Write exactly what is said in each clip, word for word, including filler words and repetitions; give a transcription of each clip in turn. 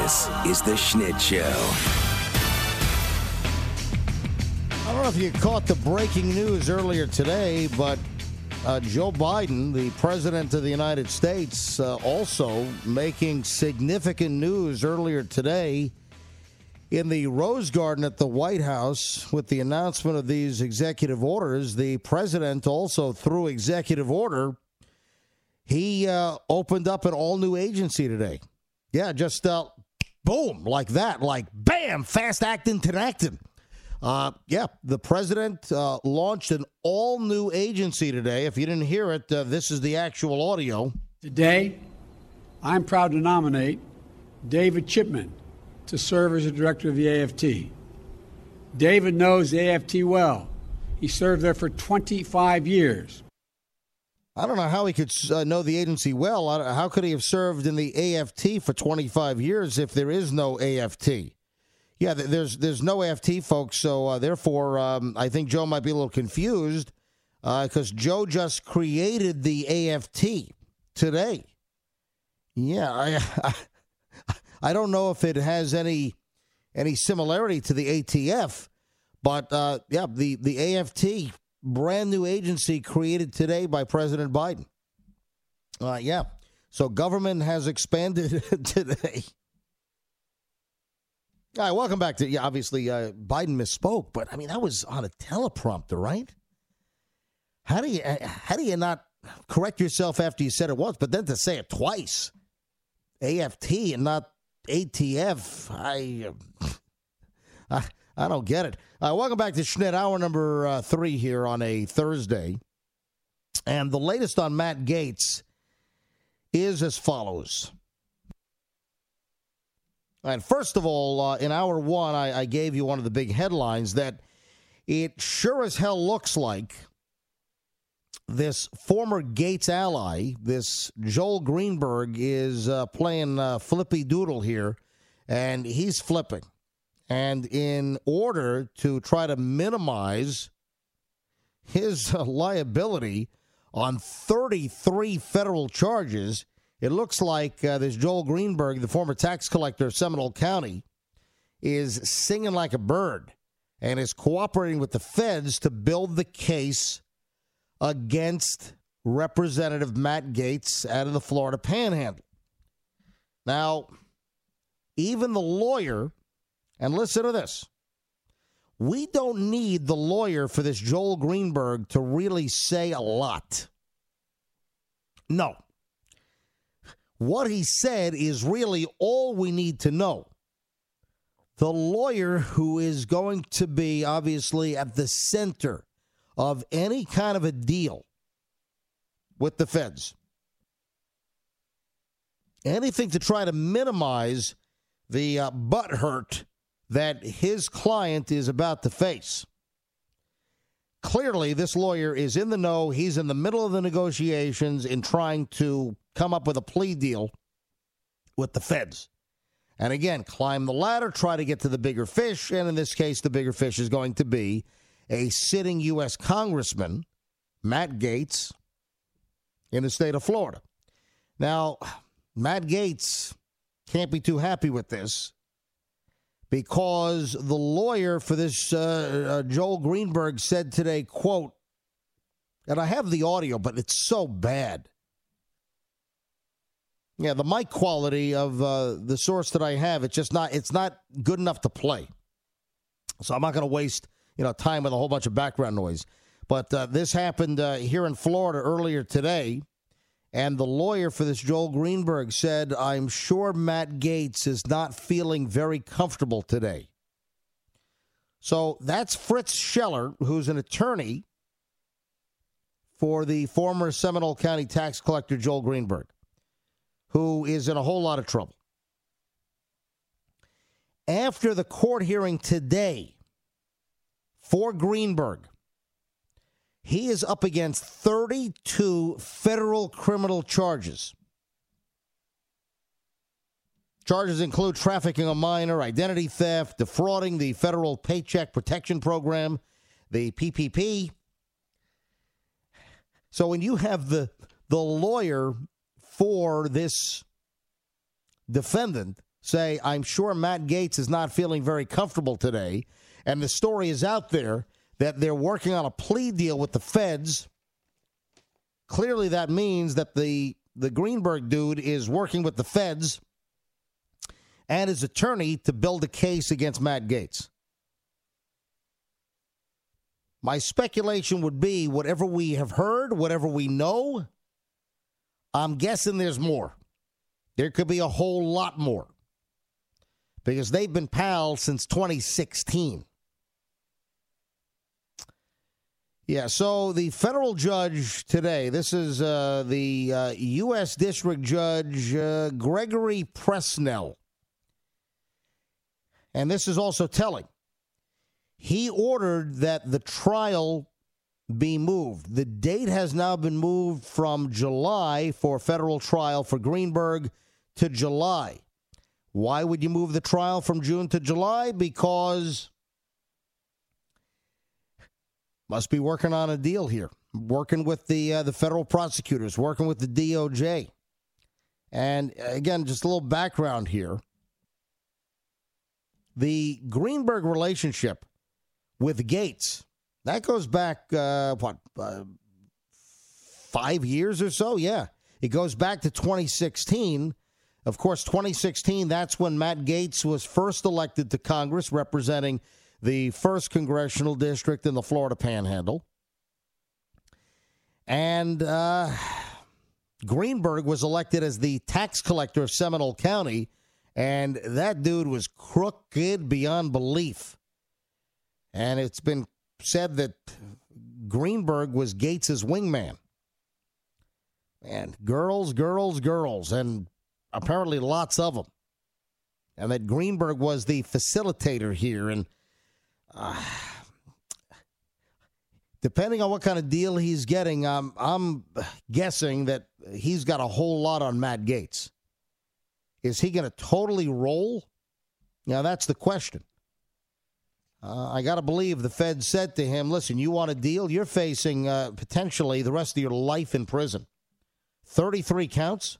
This is the Schnitt Show. I don't know if you caught the breaking news earlier today, but uh, Joe Biden, the president of the United States, uh, also making significant news earlier today in the Rose Garden at the White House with the announcement of these executive orders. The president also, through executive order, he uh, opened up an all-new agency today. Yeah, just uh, boom, like that, like bam, fast acting to acting. Uh, yeah, the president uh, launched an all-new agency today. If you didn't hear it, uh, this is the actual audio. Today, I'm proud to nominate David Chipman to serve as the director of the A F T. David knows the A F T well. He served there for twenty-five years. I don't know how he could uh, know the agency well. How could he have served in the A F T for twenty-five years if there is no A F T? Yeah, there's there's no A F T, folks, so uh, therefore um, I think Joe might be a little confused because uh, Joe just created the A F T today. Yeah, I, I I don't know if it has any any similarity to the A T F, but uh, yeah, the, the A F T, brand new agency created today by President Biden. Uh, yeah, so government has expanded today. All right, welcome back to, yeah, obviously uh, Biden misspoke, but I mean, that was on a teleprompter, right? How do you, how do you not correct yourself after you said it once, but then to say it twice? A F T and not A T F, I, I, I don't get it. Uh, welcome back to Schnitt, hour number uh, three here on a Thursday. And the latest on Matt Gaetz is as follows. And first of all, uh, in hour one, I, I gave you one of the big headlines that it sure as hell looks like this former Gates ally, this Joel Greenberg, is uh, playing uh, flippy doodle here, and he's flipping. And in order to try to minimize his uh, liability on thirty-three federal charges, it looks like uh, this Joel Greenberg, the former tax collector of Seminole County, is singing like a bird and is cooperating with the feds to build the case against Representative Matt Gaetz out of the Florida Panhandle. Now, even the lawyer, and listen to this, we don't need the lawyer for this Joel Greenberg to really say a lot. No. What he said is really all we need to know. The lawyer who is going to be obviously at the center of any kind of a deal with the feds. Anything to try to minimize the uh, butt hurt that his client is about to face. Clearly, this lawyer is in the know. He's in the middle of the negotiations in trying to come up with a plea deal with the feds. And again, climb the ladder, try to get to the bigger fish. And in this case, the bigger fish is going to be a sitting U S congressman, Matt Gaetz, in the state of Florida. Now, Matt Gaetz can't be too happy with this because the lawyer for this uh, uh, Joel Greenberg said today, quote, and I have the audio, but it's so bad. Yeah, the mic quality of uh, the source that I have, it's just not, it's not good enough to play. So I'm not going to waste you know, time with a whole bunch of background noise. But uh, this happened uh, here in Florida earlier today, and the lawyer for this Joel Greenberg said, I'm sure Matt Gaetz is not feeling very comfortable today. So that's Fritz Scheller, who's an attorney for the former Seminole County tax collector Joel Greenberg, who is in a whole lot of trouble. After the court hearing today for Greenberg, he is up against thirty-two federal criminal charges. Charges include trafficking a minor, identity theft, defrauding the Federal Paycheck Protection Program, the P P P. So when you have the, the lawyer for this defendant say, I'm sure Matt Gaetz is not feeling very comfortable today, and the story is out there that they're working on a plea deal with the feds, clearly that means that the, the Greenberg dude is working with the feds and his attorney to build a case against Matt Gaetz. My speculation would be whatever we have heard, whatever we know, I'm guessing there's more. There could be a whole lot more because they've been pals since twenty sixteen. Yeah, so the federal judge today, this is uh, the uh, U S District Judge uh, Gregory Presnell. And this is also telling. He ordered that the trial be moved. The date has now been moved from July for federal trial for Greenberg to July. Why would you move the trial from June to July? Because must be working on a deal here, working with the uh, the federal prosecutors, working with the D O J. And again, just a little background here. The Greenberg relationship with Gaetz, that goes back, uh, what, uh, five years or so? Yeah, it goes back to twenty sixteen. Of course, twenty sixteen, that's when Matt Gaetz was first elected to Congress, representing the first congressional district in the Florida Panhandle. And uh, Greenberg was elected as the tax collector of Seminole County, and that dude was crooked beyond belief. And it's been said that Greenberg was Gaetz's wingman. And girls, girls, girls, and apparently lots of them. And that Greenberg was the facilitator here. And uh, depending on what kind of deal he's getting, um, I'm guessing that he's got a whole lot on Matt Gaetz. Is he going to totally roll? Now, that's the question. Uh, I got to believe the Fed said to him, listen, you want a deal? You're facing uh, potentially the rest of your life in prison. thirty-three counts.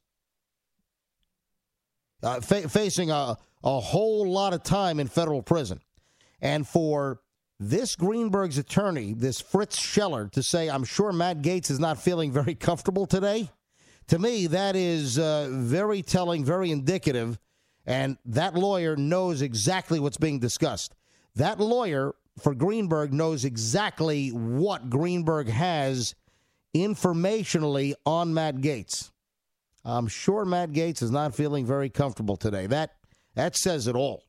Uh, fa- facing a, a whole lot of time in federal prison. And for this Greenberg's attorney, this Fritz Scheller, to say, I'm sure Matt Gaetz is not feeling very comfortable today, to me, that is uh, very telling, very indicative, and that lawyer knows exactly what's being discussed. That lawyer for Greenberg knows exactly what Greenberg has informationally on Matt Gaetz. I'm sure Matt Gaetz is not feeling very comfortable today. That that says it all.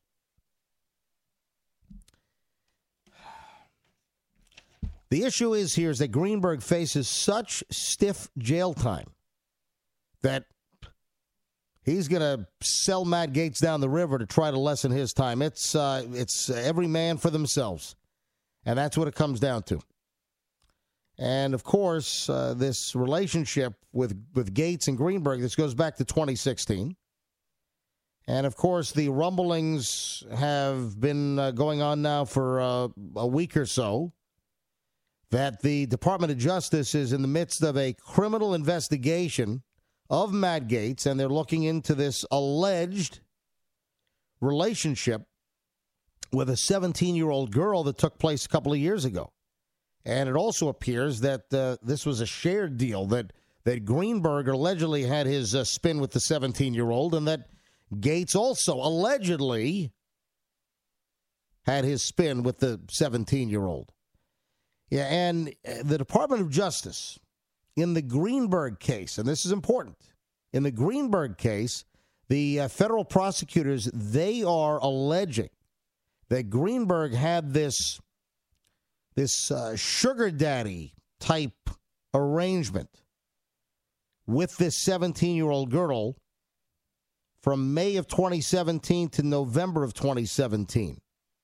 The issue is here is that Greenberg faces such stiff jail time that he's going to sell Matt Gaetz down the river to try to lessen his time. It's uh, it's every man for themselves, and that's what it comes down to. And, of course, uh, this relationship with, with Gaetz and Greenberg, this goes back to twenty sixteen. And, of course, the rumblings have been uh, going on now for uh, a week or so that the Department of Justice is in the midst of a criminal investigation of Matt Gaetz, and they're looking into this alleged relationship with a seventeen-year-old girl that took place a couple of years ago. And it also appears that uh, this was a shared deal, that, that Greenberg allegedly had his uh, spin with the seventeen-year-old, and that Gaetz also allegedly had his spin with the seventeen-year-old. Yeah, and the Department of Justice, in the Greenberg case, and this is important, in the Greenberg case, the uh, federal prosecutors, they are alleging that Greenberg had this this uh, sugar daddy type arrangement with this seventeen-year-old girl from May of twenty seventeen to November of twenty seventeen.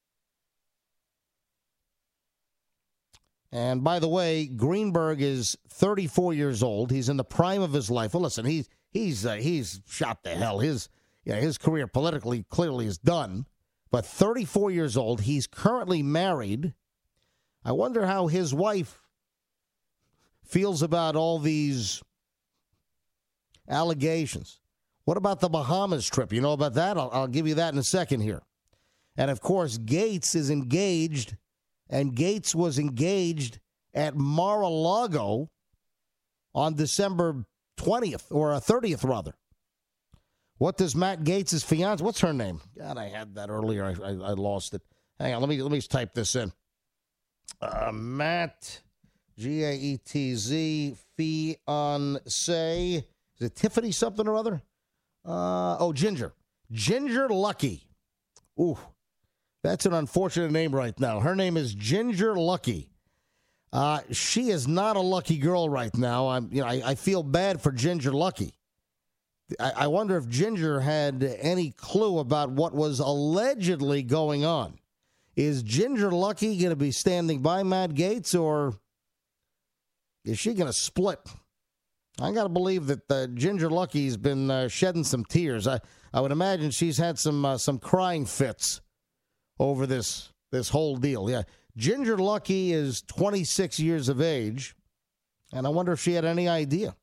And by the way, Greenberg is thirty-four years old. He's in the prime of his life. Well, listen, he's he's uh, he's shot to hell. His yeah, his career politically clearly is done. But thirty-four years old. He's currently married. I wonder how his wife feels about all these allegations. What about the Bahamas trip? You know about that? I'll, I'll give you that in a second here. And, of course, Gates is engaged, and Gates was engaged at Mar-a-Lago on December twentieth, or thirtieth, rather. What does Matt Gates' fiance, what's her name? God, I had that earlier. I, I, I lost it. Hang on, let me let me type this in. Uh, Matt, G A E T Z, fiance. Is it Tiffany something or other? Uh, oh, Ginger. Ginger Lucky. Ooh, that's an unfortunate name right now. Her name is Ginger Lucky. Uh, she is not a lucky girl right now. I'm, you know, I, I feel bad for Ginger Lucky. I, I wonder if Ginger had any clue about what was allegedly going on. Is Ginger Lucky going to be standing by Matt Gates, or is she going to split? I got to believe that uh, Ginger Lucky's been uh, shedding some tears. I, I would imagine she's had some uh, some crying fits over this this whole deal. Yeah, Ginger Lucky is twenty-six years of age, and I wonder if she had any idea.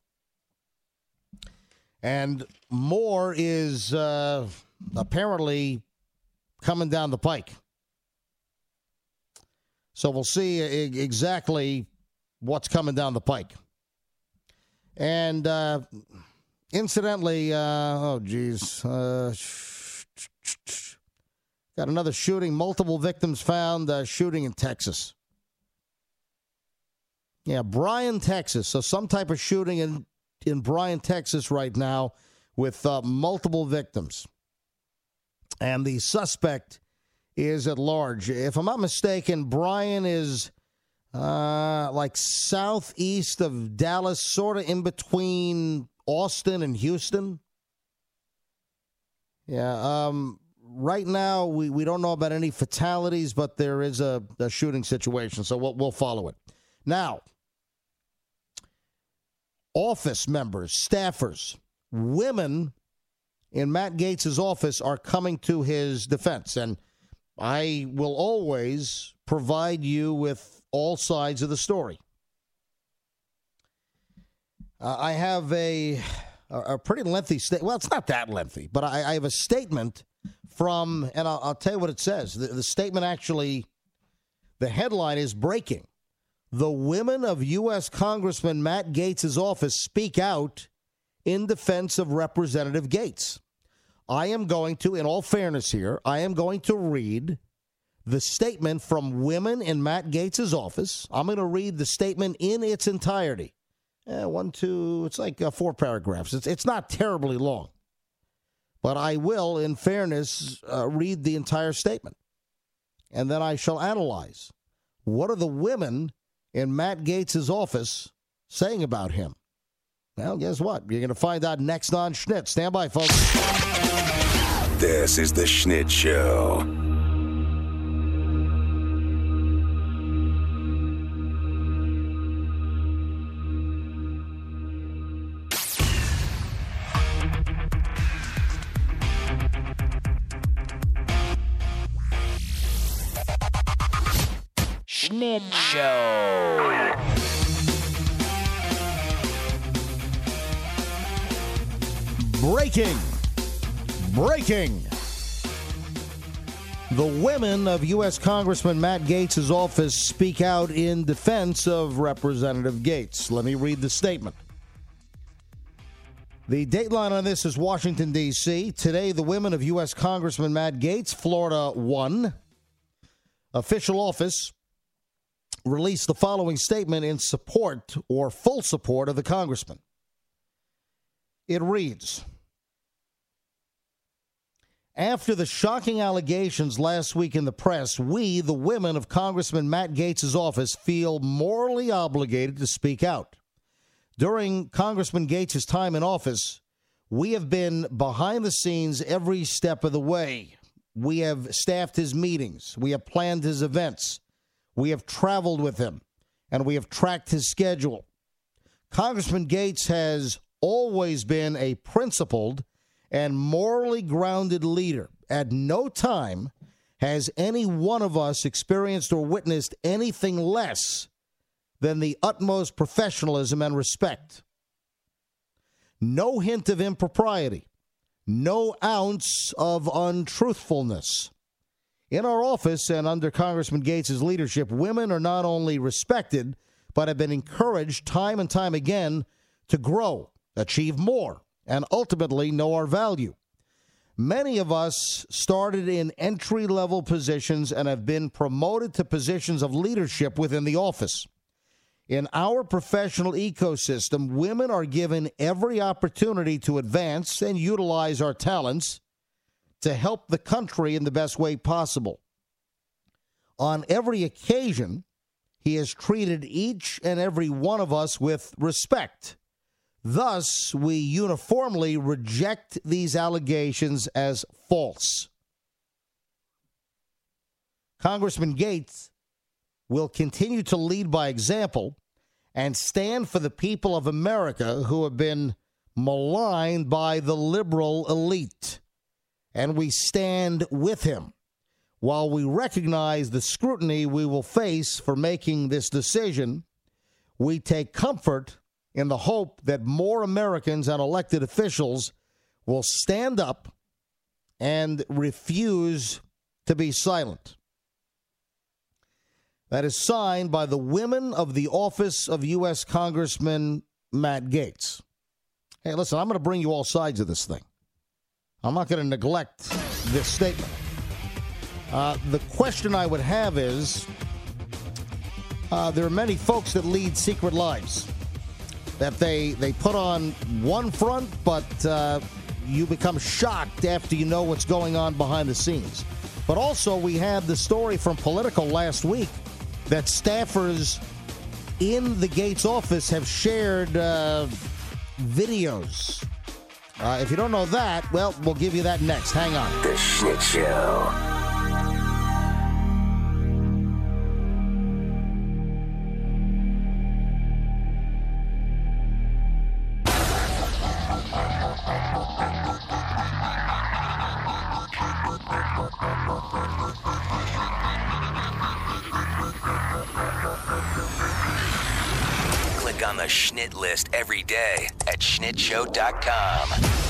And more is uh, apparently coming down the pike. So we'll see exactly what's coming down the pike. And uh, incidentally, uh, oh, geez, uh, got another shooting, multiple victims found, uh, shooting in Texas. Yeah, Bryan, Texas. So some type of shooting in, in Bryan, Texas right now with uh, multiple victims. And the suspect is at large. If I'm not mistaken, Bryan is uh, like southeast of Dallas, sort of in between Austin and Houston. Yeah, um, right now we, we don't know about any fatalities, but there is a, a shooting situation, so we'll, we'll follow it. Now, office members, staffers, women in Matt Gaetz' office are coming to his defense, and I will always provide you with all sides of the story. Uh, I have a, a pretty lengthy statement. Well, it's not that lengthy, but I, I have a statement from, and I'll, I'll tell you what it says. The, the statement actually, the headline is breaking. The women of U S Congressman Matt Gaetz' office speak out in defense of Representative Gaetz. I am going to, in all fairness here, I am going to read the statement from women in Matt Gaetz' office. I'm going to read the statement in its entirety. Eh, one, two, it's like uh, four paragraphs. It's, it's not terribly long. But I will, in fairness, uh, read the entire statement. And then I shall analyze. What are the women in Matt Gaetz' office saying about him? Well, guess what? You're going to find out next on Schnitt. Stand by, folks. This is the Schnitt Show. Schnitt Show. Breaking. Breaking. The women of U S Congressman Matt Gaetz' office speak out in defense of Representative Gaetz. Let me read the statement. The dateline on this is Washington, D C Today, the women of U S Congressman Matt Gaetz, Florida one, official office, released the following statement in support or full support of the congressman. It reads, after the shocking allegations last week in the press, we, the women of Congressman Matt Gaetz' office, feel morally obligated to speak out. During Congressman Gaetz' time in office, we have been behind the scenes every step of the way. We have staffed his meetings. We have planned his events. We have traveled with him, and we have tracked his schedule. Congressman Gaetz has always been a principled and morally grounded leader. At no time has any one of us experienced or witnessed anything less than the utmost professionalism and respect. No hint of impropriety, no ounce of untruthfulness. In our office and under Congressman Gates' leadership, women are not only respected, but have been encouraged time and time again to grow, achieve more, and ultimately know our value. Many of us started in entry-level positions and have been promoted to positions of leadership within the office. In our professional ecosystem, women are given every opportunity to advance and utilize our talents to help the country in the best way possible. On every occasion, he has treated each and every one of us with respect. Thus, we uniformly reject these allegations as false. Congressman Gates will continue to lead by example and stand for the people of America who have been maligned by the liberal elite. And we stand with him. While we recognize the scrutiny we will face for making this decision, we take comfort in the hope that more Americans and elected officials will stand up and refuse to be silent. That is signed by the women of the office of U S Congressman Matt Gaetz. Hey, listen, I'm going to bring you all sides of this thing. I'm not going to neglect this statement. Uh, the question I would have is, uh, there are many folks that lead secret lives, that they, they put on one front, but uh, you become shocked after you know what's going on behind the scenes. But also, we had the story from Politico last week that staffers in the Gates office have shared uh, videos. Uh, if you don't know that, well, we'll give you that next. Hang on. The Schnitt Show. Click on the Schnitt list every day at schnitt show dot com.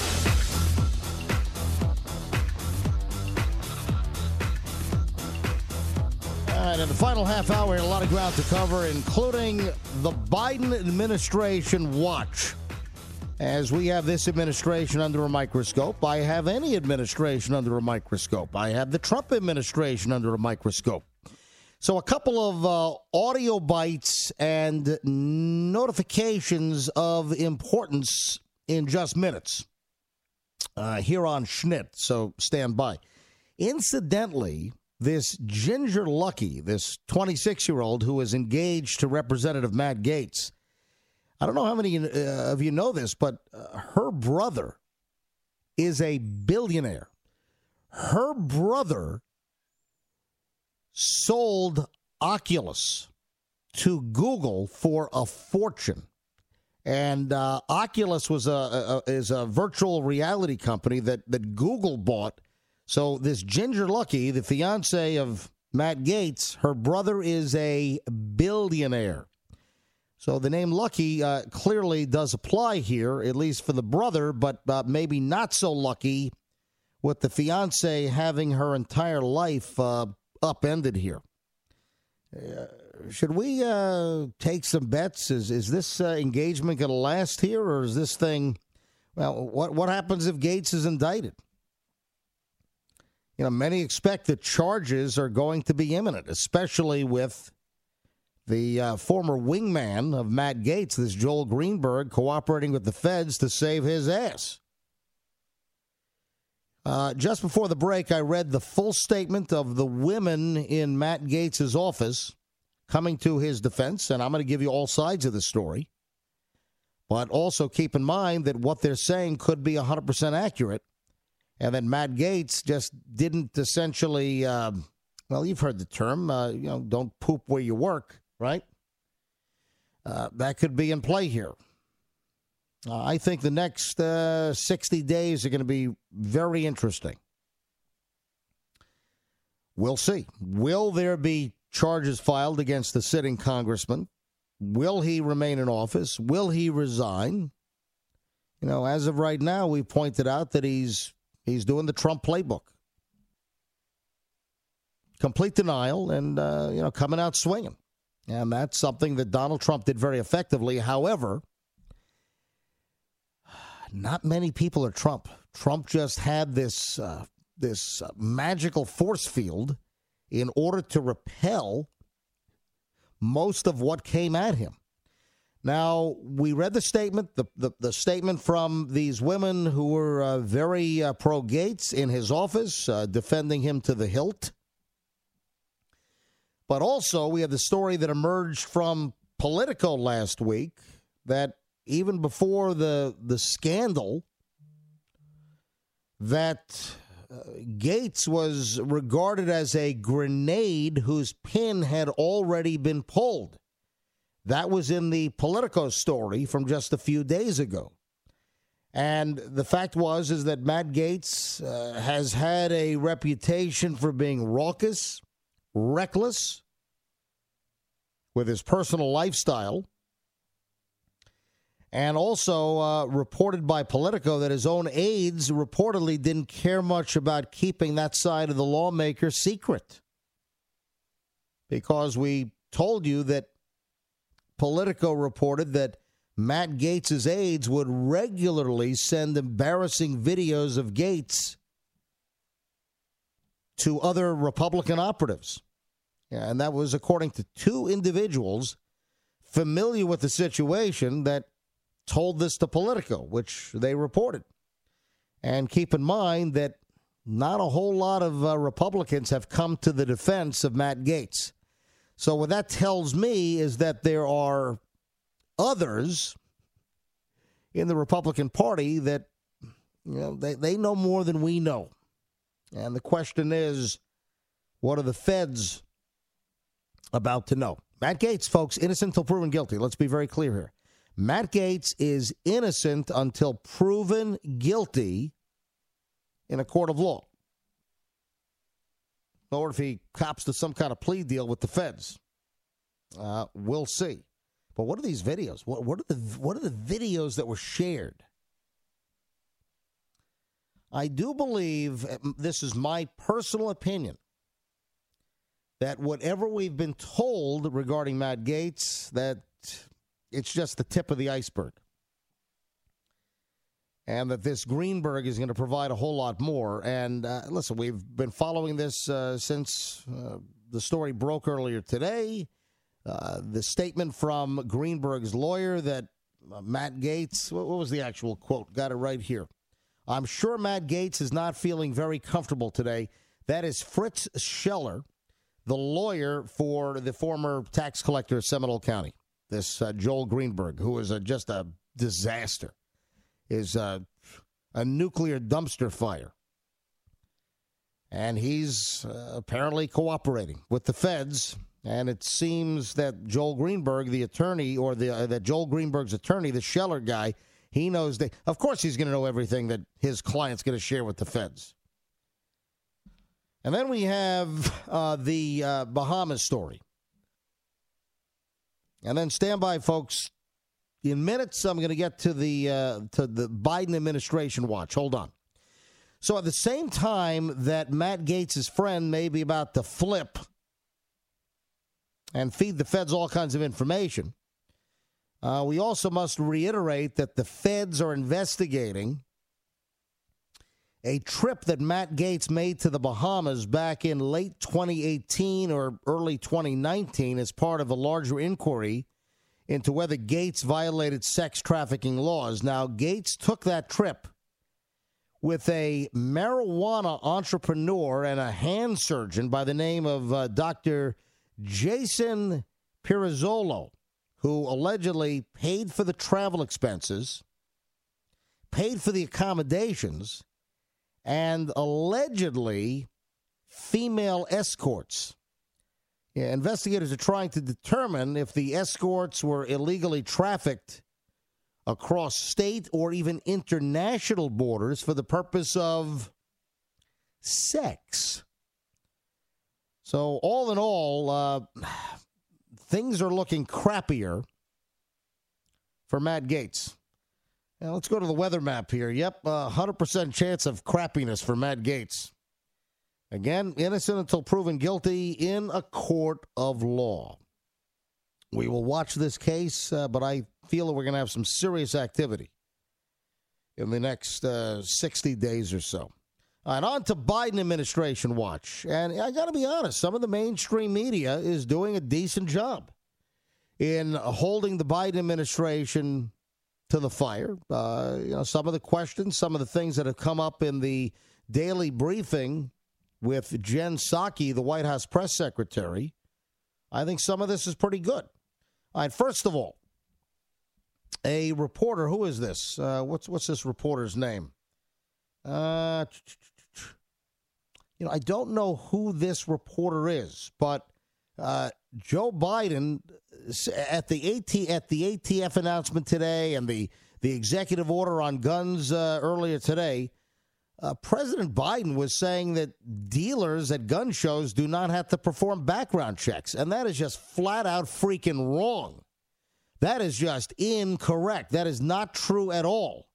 All right, in the final half hour, a lot of ground to cover, including the Biden administration watch. As we have this administration under a microscope, I have any administration under a microscope. I have the Trump administration under a microscope. So a couple of uh, audio bites and notifications of importance in just minutes uh, here on Schnitt, so stand by. Incidentally, this Ginger Lucky, this twenty-six-year-old who is engaged to Representative Matt Gaetz, I don't know how many uh, of you know this, but uh, her brother is a billionaire. Her brother sold Oculus to Google for a fortune. And uh, Oculus was a, a is a virtual reality company that, that Google bought. So this Ginger Lucky, the fiance of Matt Gaetz, her brother is a billionaire. So the name Lucky uh, clearly does apply here, at least for the brother, but uh, maybe not so lucky with the fiance having her entire life uh, upended here. Uh, should we uh, take some bets? Is is this uh, engagement going to last here, or is this thing? Well, what what happens if Gaetz is indicted? You know, many expect that charges are going to be imminent, especially with the uh, former wingman of Matt Gaetz, this Joel Greenberg, cooperating with the feds to save his ass. Uh, just before the break, I read the full statement of the women in Matt Gaetz's office coming to his defense, and I'm going to give you all sides of the story. But also keep in mind that what they're saying could be one hundred percent accurate, and that Matt Gaetz just didn't essentially, uh, well, you've heard the term, uh, you know, don't poop where you work, right? Uh, that could be in play here. Uh, I think the next uh, sixty days are going to be very interesting. We'll see. Will there be charges filed against the sitting congressman? Will he remain in office? Will he resign? you know, as of right now, we pointed out that he's he's doing the Trump playbook. Complete denial and, uh, you know, coming out swinging. And that's something that Donald Trump did very effectively. However, not many people are Trump. Trump just had this uh, this uh, magical force field in order to repel most of what came at him. Now, we read the statement, the, the, the statement from these women who were uh, very uh, pro-Gates in his office, uh, defending him to the hilt. But also, we have the story that emerged from Politico last week that even before the the scandal, that uh, Gates was regarded as a grenade whose pin had already been pulled. That was in the Politico story from just a few days ago. And the fact was is that Matt Gaetz uh, has had a reputation for being raucous, reckless with his personal lifestyle, and also uh, reported by Politico that his own aides reportedly didn't care much about keeping that side of the lawmaker secret, because we told you that Politico reported that Matt Gaetz's aides would regularly send embarrassing videos of Gaetz to other Republican operatives. And that was according to two individuals familiar with the situation that told this to Politico, which they reported. And keep in mind that not a whole lot of uh, Republicans have come to the defense of Matt Gaetz. So what that tells me is that there are others in the Republican Party that, you know, they, they know more than we know. And the question is, what are the feds about to know? Matt Gaetz, folks, innocent until proven guilty. Let's be very clear here. Matt Gaetz is innocent until proven guilty in a court of law, or if he cops to some kind of plea deal with the feds. Uh, we'll see. But what are these videos? What, what are the what are the videos that were shared? I do believe, this is my personal opinion, that whatever we've been told regarding Matt Gaetz, that it's just the tip of the iceberg. And that this Greenberg is going to provide a whole lot more. And uh, listen, we've been following this uh, since uh, the story broke earlier today. Uh, the statement from Greenberg's lawyer that uh, Matt Gaetz, what, what was the actual quote? Got it right here. I'm sure Matt Gaetz is not feeling very comfortable today. That is Fritz Scheller, the lawyer for the former tax collector of Seminole County, this uh, Joel Greenberg, who is a, just a disaster, is uh, a nuclear dumpster fire. And he's uh, apparently cooperating with the feds. And it seems that Joel Greenberg, the attorney, or the uh, that Joel Greenberg's attorney, the Scheller guy, he knows that, of course, he's going to know everything that his client's going to share with the feds. And then we have uh, the uh, Bahamas story. And then stand by, folks. In minutes, I'm going to get to the uh, to the Biden administration watch. Hold on. So at the same time that Matt Gaetz' friend may be about to flip and feed the feds all kinds of information, uh, we also must reiterate that the feds are investigating a trip that Matt Gaetz made to the Bahamas back in late twenty eighteen or early twenty nineteen as part of a larger inquiry into whether Gaetz violated sex trafficking laws. Now, Gaetz took that trip with a marijuana entrepreneur and a hand surgeon by the name of uh, Doctor Jason Pirazzolo, who allegedly paid for the travel expenses, paid for the accommodations, and allegedly female escorts. Yeah, investigators are trying to determine if the escorts were illegally trafficked across state or even international borders for the purpose of sex. So all in all, uh, things are looking crappier for Matt Gaetz. Now let's go to the weather map here. Yep, uh, one hundred percent chance of crappiness for Matt Gaetz. Again, innocent until proven guilty in a court of law. We will watch this case, uh, but I feel that we're going to have some serious activity in the next uh, sixty days or so. All right, on to Biden administration watch. And I got to be honest, some of the mainstream media is doing a decent job in holding the Biden administration to the fire. Uh, you know, some of the questions, some of the things that have come up in the daily briefing with Jen Psaki, the White House press secretary, I think some of this is pretty good. All right, first of all, a reporter, who is this? Uh, what's what's this reporter's name? Uh, you know, I don't know who this reporter is, but uh, Joe Biden at the AT at the A T F announcement today and the the executive order on guns uh, earlier today, uh, President Biden was saying that dealers at gun shows do not have to perform background checks, and that is just flat out freaking wrong. That is just incorrect. That is not true at all.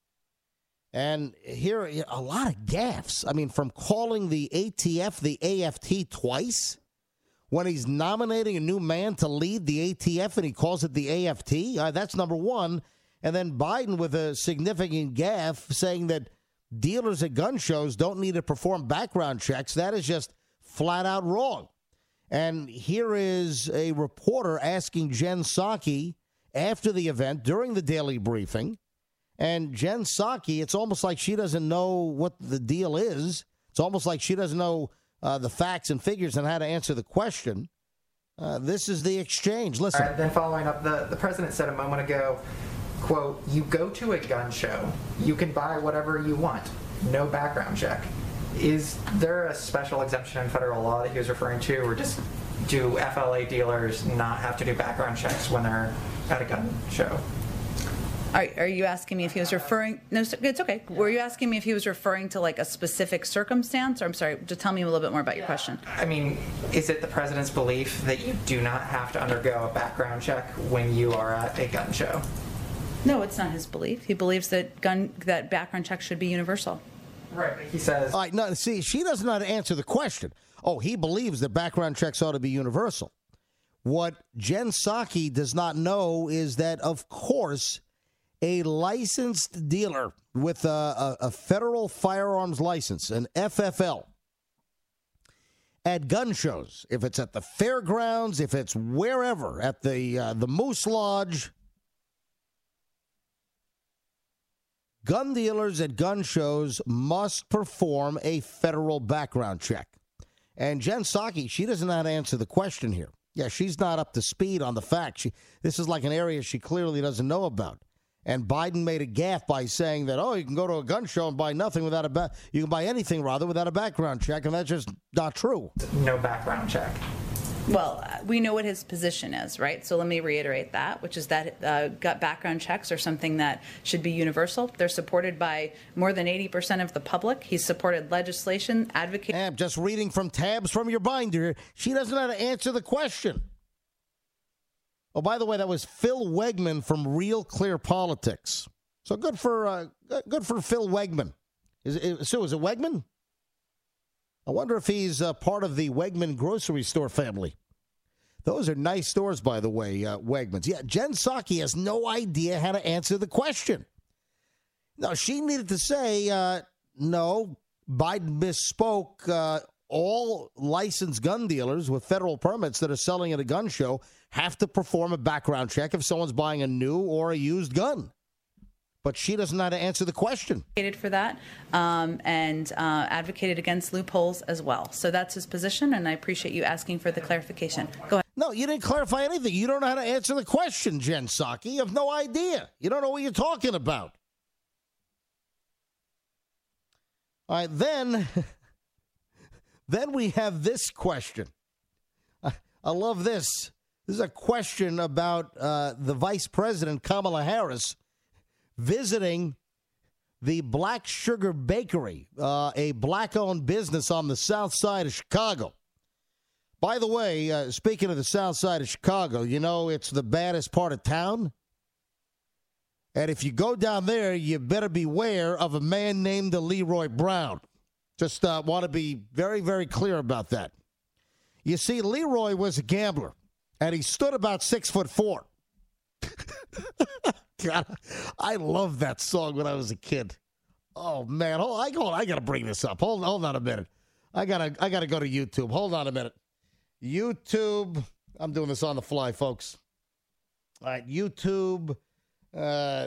And here, a lot of gaffes. I mean, from calling the A T F the A F T twice, when he's nominating a new man to lead the A T F and he calls it the A F T, uh, that's number one. And then Biden with a significant gaffe saying that dealers at gun shows don't need to perform background checks. That is just flat out wrong. And here is a reporter asking Jen Psaki after the event during the daily briefing. And Jen Psaki, it's almost like she doesn't know what the deal is. It's almost like she doesn't know uh, the facts and figures and how to answer the question. Uh, this is the exchange. Listen. All right, then following up, the, the president said a moment ago, quote, you go to a gun show, you can buy whatever you want, no background check. Is there a special exemption in federal law that he was referring to, or just do F L A dealers not have to do background checks when they're at a gun show? Are, are you asking me if he was referring? No, it's okay. Were you asking me if he was referring to like a specific circumstance? Or I'm sorry, just tell me a little bit more about your question. I mean, is it the president's belief that you do not have to undergo a background check when you are at a gun show? No, it's not his belief. He believes that gun that background checks should be universal. Right. He says. All right. No, see, she doesn't know how to answer the question. Oh, he believes that background checks ought to be universal. What Jen Psaki does not know is that, of course, a licensed dealer with a, a, a federal firearms license, an F F L, at gun shows, if it's at the fairgrounds, if it's wherever, at the uh, the Moose Lodge, gun dealers at gun shows must perform a federal background check. And Jen Psaki, she doesn't know how to answer the question here. Yeah, she's not up to speed on the facts. She, this is like an area she clearly doesn't know about. And Biden made a gaffe by saying that, oh, you can go to a gun show and buy nothing without a ba- you can buy anything rather without a background check, and that's just not true. No background check. Well, uh, we know what his position is, right? So let me reiterate that, which is that uh, gut background checks are something that should be universal. They're supported by more than eighty percent of the public. He's supported legislation advocating. I'm just reading from tabs from your binder. She doesn't know how to answer the question. Oh, by the way, that was Phil Wegman from Real Clear Politics. So good for uh, good for Phil Wegman. Is it, Sue, is it Wegman? I wonder if he's uh, part of the Wegman grocery store family. Those are nice stores, by the way, uh, Wegmans. Yeah, Jen Psaki has no idea how to answer the question. Now, she needed to say, uh, no, Biden misspoke. Uh, all licensed gun dealers with federal permits that are selling at a gun show have to perform a background check if someone's buying a new or a used gun. But she doesn't know how to answer the question. For that um, and uh, advocated against loopholes as well. So that's his position, and I appreciate you asking for the clarification. Go ahead. No, you didn't clarify anything. You don't know how to answer the question, Jen Psaki. You have no idea. You don't know what you're talking about. All right, then, then we have this question. I, I love this. This is a question about uh, the Vice President, Kamala Harris, visiting the Black Sugar Bakery, uh, a black-owned business on the south side of Chicago. By the way, uh, speaking of the south side of Chicago, you know it's the baddest part of town? And if you go down there, you better beware of a man named Leroy Brown. Just uh, want to be very, very clear about that. You see, Leroy was a gambler, and he stood about six foot four. God, I loved that song when I was a kid. Oh man, hold, I go. I gotta bring this up. Hold, hold on a minute. I gotta, I gotta go to YouTube. Hold on a minute. YouTube. I'm doing this on the fly, folks. All right, YouTube uh,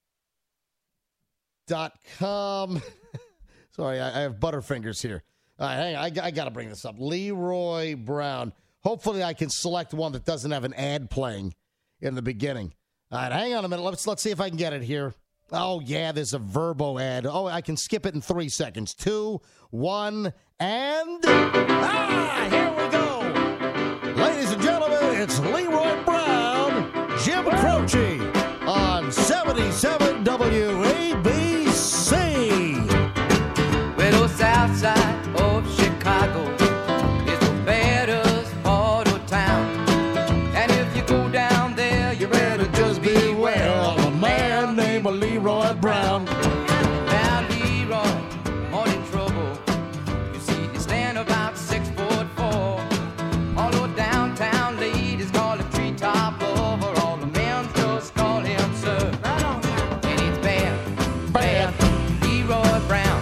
dot com. Sorry, I, I have butterfingers here. All right, hang on. I, I got to bring this up. Leroy Brown. Hopefully, I can select one that doesn't have an ad playing in the beginning. All right, hang on a minute. Let's let's see if I can get it here. Oh yeah, there's a Verbo ad. Oh, I can skip it in three seconds. Two, one, and ah, here we go. Ladies and gentlemen, it's Leroy Brown, Jim Croce on seventy-seven W A B C. Well, south side of Chicago is the baddest part of town. And if you go down there, you better just beware of a man named Leroy Brown. Now, Leroy, morning trouble. You see, he stand about six foot four. All the downtown ladies call him treetop lover. All the men just call him sir. And it's bad, bad, Leroy Brown.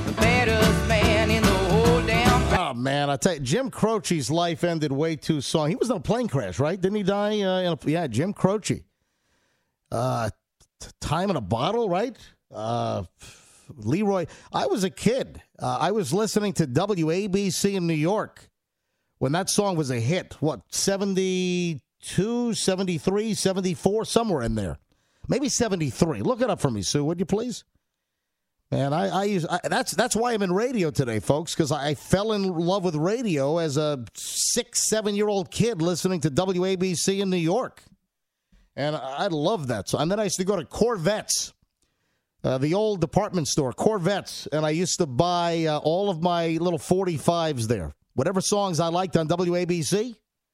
Oh, man, I tell you, Jim Croce's life ended way too soon. He was in a plane crash, right? Didn't he die? Uh, in a, yeah, Jim Croce. Uh, t- time in a bottle, right? Uh, Leroy. I was a kid. Uh, I was listening to W A B C in New York when that song was a hit. What, seventy-two, seventy-three, seventy-four, somewhere in there. Maybe seventy-three. Look it up for me, Sue, would you please? Man, I, I use I, that's that's why I'm in radio today, folks, because I, I fell in love with radio as a six, seven-year-old kid listening to W A B C in New York. And I, I love that. So, and then I used to go to Corvettes, uh, the old department store, Corvettes, and I used to buy uh, all of my little forty-fives there. Whatever songs I liked on W A B C,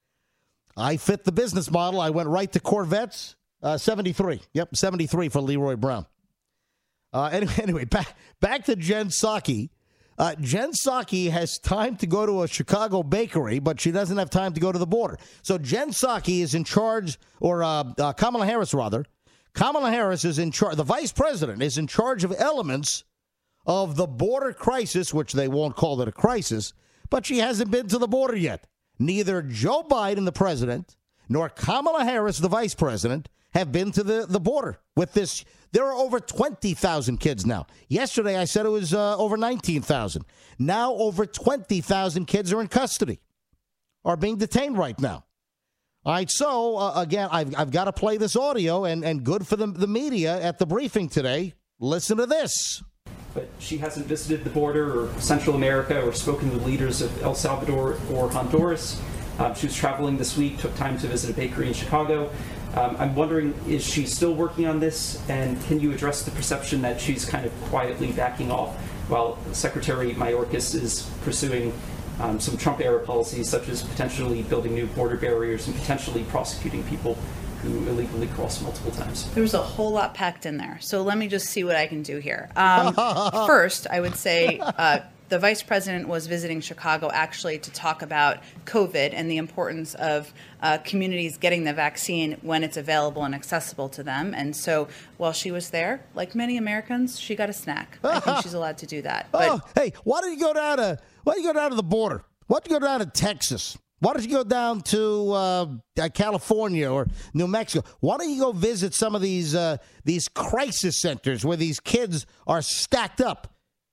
I fit the business model. I went right to Corvettes, uh, seventy-three. Yep, seventy-three for Leroy Brown. Uh, anyway, anyway, back back to Jen Psaki. Uh, Jen Psaki has time to go to a Chicago bakery, but she doesn't have time to go to the border. So Jen Psaki is in charge, or uh, uh, Kamala Harris, rather. Kamala Harris is in charge. The vice president is in charge of elements of the border crisis, which they won't call it a crisis, but she hasn't been to the border yet. Neither Joe Biden, the president, nor Kamala Harris, the vice president, have been to the, the border with this. There are over twenty thousand kids now. Yesterday, I said it was uh, over nineteen thousand. Now over twenty thousand kids are in custody, are being detained right now. All right, so, uh, again, I've, I've got to play this audio, and, and good for the, the media at the briefing today. Listen to this. But she hasn't visited the border or Central America or spoken with leaders of El Salvador or Honduras. Um, she was traveling this week, took time to visit a bakery in Chicago. Um, I'm wondering, is she still working on this? And can you address the perception that she's kind of quietly backing off while Secretary Mayorkas is pursuing um, some Trump-era policies, such as potentially building new border barriers and potentially prosecuting people who illegally cross multiple times? There was a whole lot packed in there. So let me just see what I can do here. Um, first, I would say uh, the vice president was visiting Chicago actually to talk about COVID and the importance of uh, communities getting the vaccine when it's available and accessible to them. And so while she was there, like many Americans, she got a snack. I think she's allowed to do that. But oh, hey, why don't you go down to why don't you go down to the border? Why don't you go down to Texas? Why don't you go down to uh, California or New Mexico? Why don't you go visit some of these uh, these crisis centers where these kids are stacked up?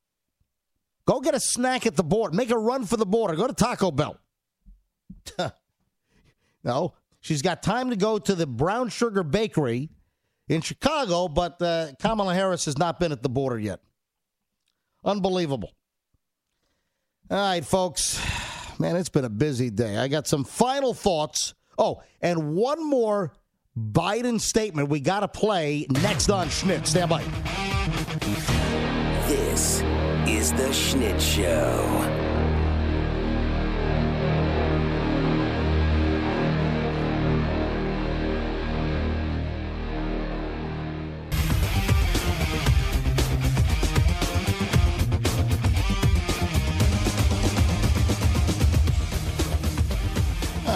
Go get a snack at the border. Make a run for the border. Go to Taco Bell. No, she's got time to go to the Brown Sugar Bakery in Chicago, but uh, Kamala Harris has not been at the border yet. Unbelievable. All right, folks. Man, it's been a busy day. I got some final thoughts. Oh, and one more Biden statement we got to play next on Schnitt. Stand by. This is the Schnitt Show.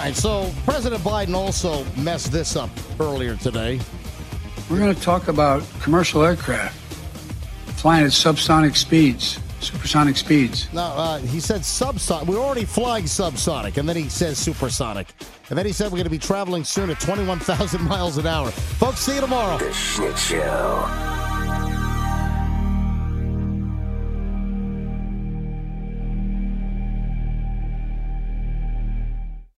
right, so President Biden also messed this up earlier today. We're going to talk about commercial aircraft flying at subsonic speeds, supersonic speeds. No, uh, he said subsonic. We're already flying subsonic, and then he says supersonic. And then he said we're going to be traveling soon at twenty-one thousand miles an hour. Folks, see you tomorrow. The Schnitt Show.